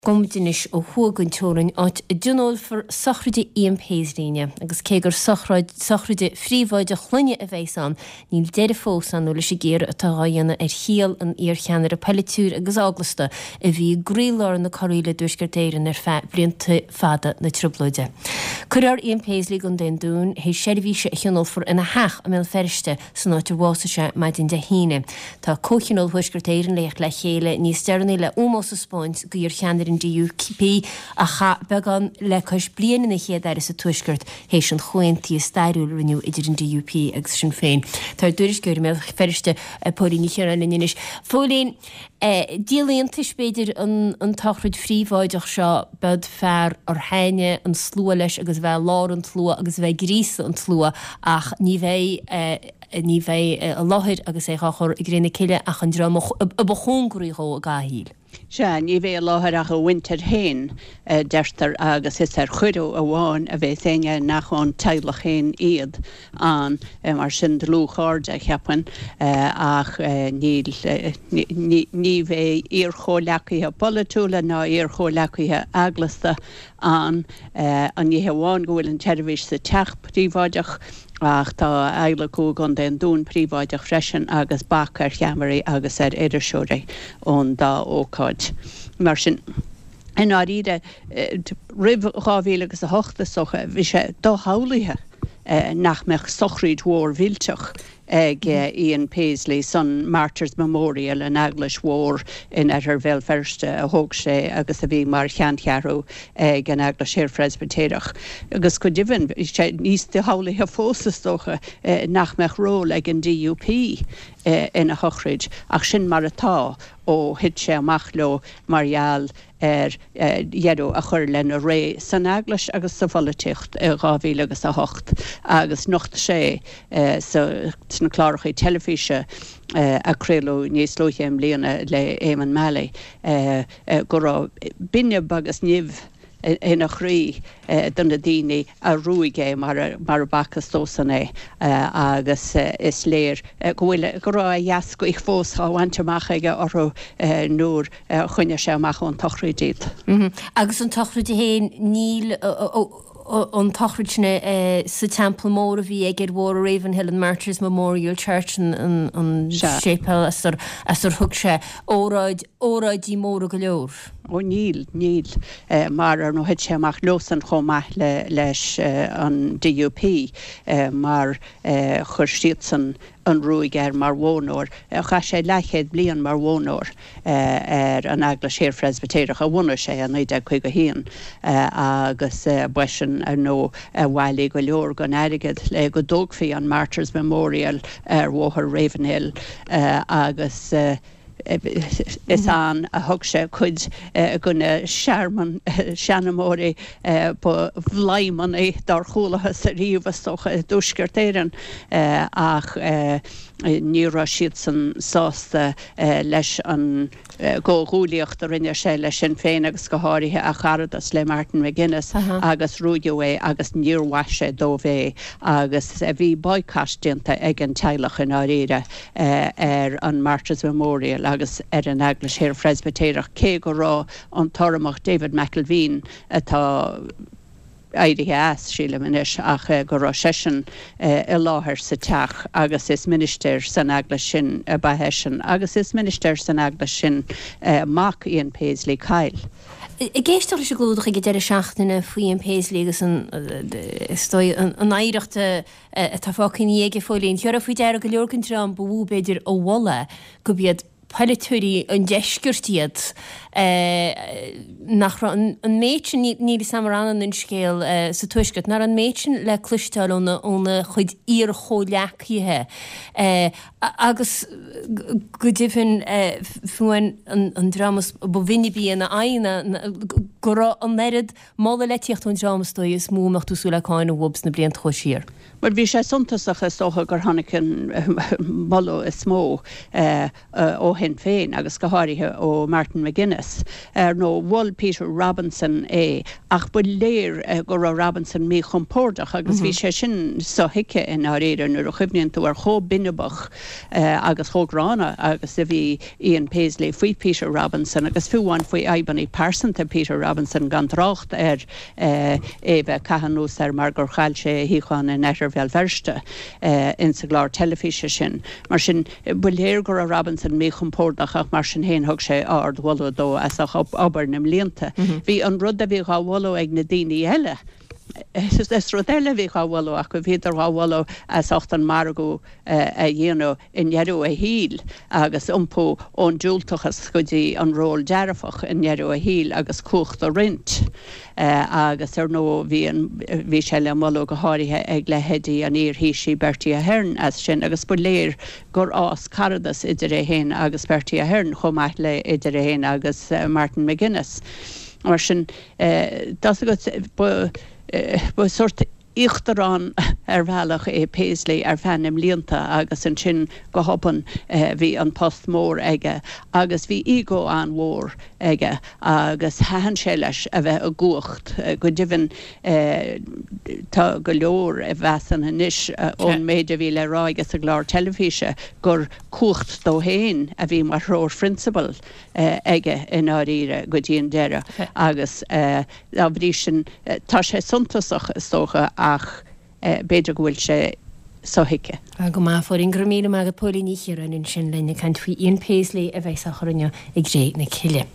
Gomdinis ó thugann teorainn áit dúnóil for sochraide Ian Paislíne, agus cé gur sochraide phríomháide chluine a bheith an, níl deireadh fós an nuair sé géar atá dhéanana chial an iarcheanar a pellitúr agus áglasta a bhí grílar na choíle dúisgurtéireann blianta fada na trúblaide. Cuir Ian Paisley gon den dún, hé seirbhíse a cheanol for ina heach a mé feriste san áitir bhásaise maid in de híine. Tá cócheanol thuisgurtéireann leach le chéile níos dearnaí le ómós a spáint go iarcheanar in DUP a cha began le cos blian in a chéad ar is a tuisgurt hééis an chointí stairúil riniu idir in DUP agus sin féin. Tá dúris gur mé feriste póí ní chéar an inis. Fólín díalaontas beidir an tachrid phríomháideach seo bed fearr ar haine an slua leis agus bheith lár an tlua agus bheith grísa an tlua ach ní bheith a láthir agus é chachar i gréna ciile ach an dramach a bachóngurí a gáhíl. Se ní bheith láthir a go winter hain deirtar agus is chuireú a bháin a bheith aine nachán teilech hain iad an mar sin de lúcháirde cheapan ach ní bheith íorchóleachíthe bolletúla ná íorchóleachíthe aglasta an ní bháin go bhfuil an teirbhís sa teach príomháideach ach tá eile cúg an den dún príomháideach freisin agus bachar cheamarí agus idirsúirí ón dá ócáid. Mar sin in áíide ribh 2008 socha bhí sé dá hálaithe nach meach sochríd mhór bhilteach ag Ian Paisley son Martyrs Memorial an Aglas War in bhil ferste a thug sé agus a bhí mar cheanchearú ag an Aglas Séir Presbytéireach. Agus go divan sé níos de hálaithe fósastócha nach meach ról ag an DUP ina chochrid ach sin mar atá ó hit sé amach lo marial dhéadú a chur lena ré san Aglas agus sa foliticht 2008 agus nocht sé na chlárachaí telefíse a créalú níos lúthéim líana le Éamonn Malley go rá binne bagus nimh ina chrí donna daoine a ruaigé mar bachas tósanna agus is léir go rá jaasco ich fós háhaintteach aige orthú nuair chuine sé amach an tochrídíad. Agus an tochrídí héin níl an tochridne sa Temple mór a bhí ag bhór Ravenhill an Martyrs Memorial Church an Chapel as thug sé óráidí mór go leor. Ó níl mar ar nó het sé amach losan chomach leis an DUP mar chur siad an ruig mar bhónóir cha sé leichéad blian mar bhónóir an Aglas Séir Presbytéireach a bhna sé an 19 agus buisin nó bhhailí go leor go airigid le go dógfií an Martyrs Memorial bhóthar Ravenhill agus is an a thug sé chuid gona seaarman seanamóí po bhlaimman é dar cholacha sa riomhastocha dúsgurtéireann ach níra siad san sásta leis an góghúlaíocht a rinne sé leis sin féin agus go háirithe a charadas le Martin McGuinness agus rúideé agus níorhaise dómhé agus bhí boicáistínta ag an teilech in áíre an Martyrs Memorial agus an Aglas Séir Presbytéireach cé go rá an toramach David McElveen atá airithe as síle manis ach go rá sesin i láthair sa teach agus is minister san Aglas sin bahesin agus is minister san Aglas sin mac Ian Paisley Kyle. I géisteach sé glúdach ag deireadh seachtainna faoi Ian Paisley agus an éireachta tá fácin ige fólíonn tear a faoi deire go leorcann trám bhú beidir ó bhla go bíad pellitúrí an deisgurtíad nach an méidsin níl samaránan in scéal sa tuisgurt nar an méidsin le clistáil óna chuid ír chóleachíthe agus go dtífinn fuin an dramas bo vinnibí na aine go rá an nerid mála letíocht an dramasdói is múach tú súla cáin bhs na blion choisír. Mar bhí sé suntasach is ócha gur tháinicin malo is mó ó hen féin agus go háirithe ó Martin McGuinness nó bhil Peter Robinson ach bu léir go ra Robinson mé chumpórdach agus bhí sé sin sohiice in áréidir nuair a chubníonn tú ar cho binnebach agus chógrána agus a bhí Ian Paisley faoi Peter Robinson agus fiúháin faoi aibaní persanta Peter Robinson gan rácht ébheith cahanús mar gur chail sé híáin in eir bheal verste in sa glár telefíe sin. Mar sin buléir gur a Robinson mé chumpórdach ach mar sin héon thug sé ard bhla dó as ach obair nim líanta. Bhí an rud a bhí gáhla ag na daoine eile. Is rud eile bhí gáhla ach go bhíidir gáhla as 8 margó a dhéanú inhearú a híl agus umpó ón dúltachas go dtí an ról dearafach inhearú a híl agus cuacht a rint. Agus nó bhí sé le mó go háirithe ag le headí an íorhíí Bertie Ahern as sin agus bu léir gur ás caradas idir a héin agus Bertie Ahern chomaith le idir a héin agus Martin McGuinness. Mar sin bu sort Ichtarrán bhealach Paisley fannim líanta agus an sin go hoppan bhí an post mór aige agus bhí ego an mhór aige agus hahan sé leis a bheith a gúcht go dibhann tá go leor a bhesan a níis ón méidir bhí le rá agus a glár telefíe gur cuacht dó héin a bhí mar róir principal aige in áíre go dtíon deire agus a bhrí sin tá sé suntasach istócha ach beidir go bhfuil sé sohiice. A go má fór in gromíle agad pólí níchéar an sin lenne cant faoi Ian Paisley a bheith a chorunne ag ré na ciile.